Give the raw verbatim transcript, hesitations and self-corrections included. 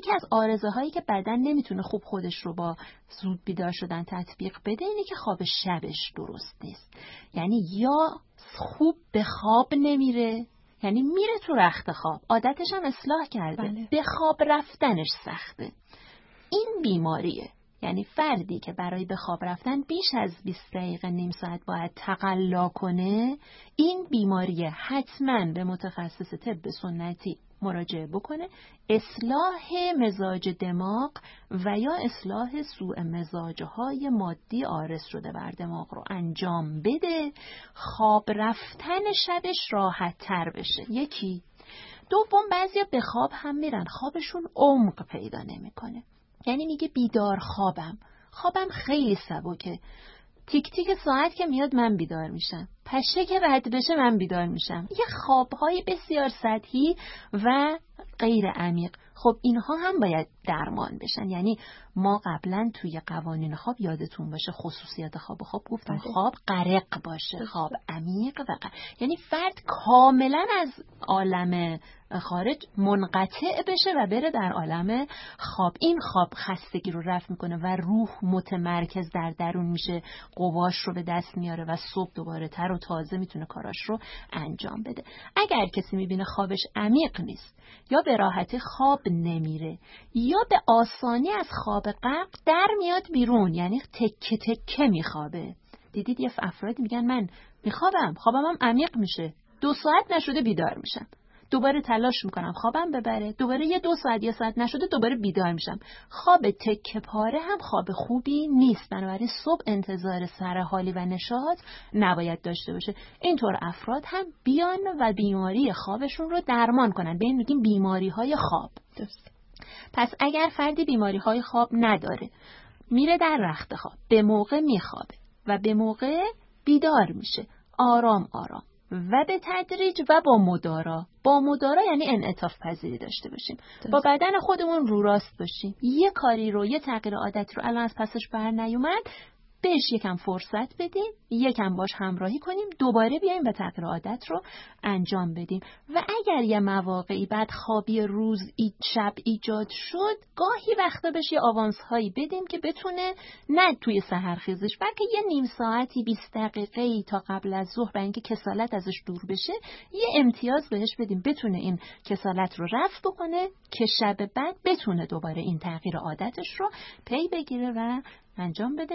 یکی از آرزوهایی که بدن نمیتونه خوب خودش رو با زود بیدار شدن تطبیق بده اینه که خواب شبش درست نیست. یعنی یا خوب به خواب نمیره، یعنی میره تو رخت خواب، عادتش هم اصلاح کرده، بله. به خواب رفتنش سخته. این بیماریه. یعنی فردی که برای به خواب رفتن بیش از بیست دقیقه نیم ساعت باید تقلا کنه، این بیماریه، حتما به متخصص طب سنتی مراجعه بکنه، اصلاح مزاج دماغ و یا اصلاح سوء مزاجهای مادی عارض شده بر دماغ رو انجام بده، خواب رفتن شبش راحت تر بشه. یکی. دوم، بعضیا به خواب هم میرن، خوابشون عمق پیدا نمیکنه. یعنی میگه بیدار خوابم خوابم خیلی سبکه، تیک تیک ساعت که میاد من بیدار میشم، پشه که رد بشه من بیدار میشم. یه خوابهای بسیار سطحی و غیر عمیق. خب اینها هم باید درمان بشن. یعنی ما قبلا توی قوانین خواب یادتون باشه خصوصیات خواب خواب گفتم خواب غرق باشه، خواب عمیق و غرق. یعنی فرد کاملا از عالم خارج منقطع بشه و بره در عالم خواب. این خواب خستگی رو رفع میکنه و روح متمرکز در درون میشه، قواش رو به دست میاره و صبح دوباره تر و تازه میتونه کاراش رو انجام بده. اگر کسی میبینه خوابش عمیق نیست یا به راحتی خواب نمیره یا به آسانی از خواب غرق در میاد بیرون، یعنی تکه تکه میخوابه. دیدید یه افرادی میگن من میخوابم خوابم هم عمیق میشه، دو ساعت نشده بیدار میشم، دوباره تلاش میکنم خوابم ببره، دوباره یه دو ساعت یه ساعت نشده دوباره بیدار میشم. خواب تکه پاره هم خواب خوبی نیست. بنابراین صبح انتظار سرحالی و نشاط نباید داشته باشه. اینطور افراد هم بیان و بیماری خوابشون رو درمان کنن. به این میگیم بیماری های خواب. درست. پس اگر فردی بیماری های خواب نداره، میره در رخت خواب، به موقع میخوابه و به موقع بیدار میشه، آرام آرام و به تدریج و با مدارا. با مدارا یعنی انعطاف پذیری داشته باشیم، دست. با بدن خودمون رو راست باشیم. یه کاری رو، یه تغییر عادت رو الان از پسش بر نیومد، بهش یکم فرصت بدیم، یکم باش همراهی کنیم، دوباره بیایم و تغییر عادت رو انجام بدیم. و اگر یه مواقعی بدخوابی روز ای شب ایجاد شد، گاهی وقتا بهش یه آوانس هایی بدیم که بتونه نه توی سحرخیزش، بلکه یه نیم ساعتی بیست دقیقه‌ای تا قبل از ظهر، برای اینکه کسالت ازش دور بشه، یه امتیاز بهش بدیم، بتونه این کسالت رو رفع بکنه که شب بعد بتونه دوباره این تغییر عادتش رو پی بگیره و انجام بده.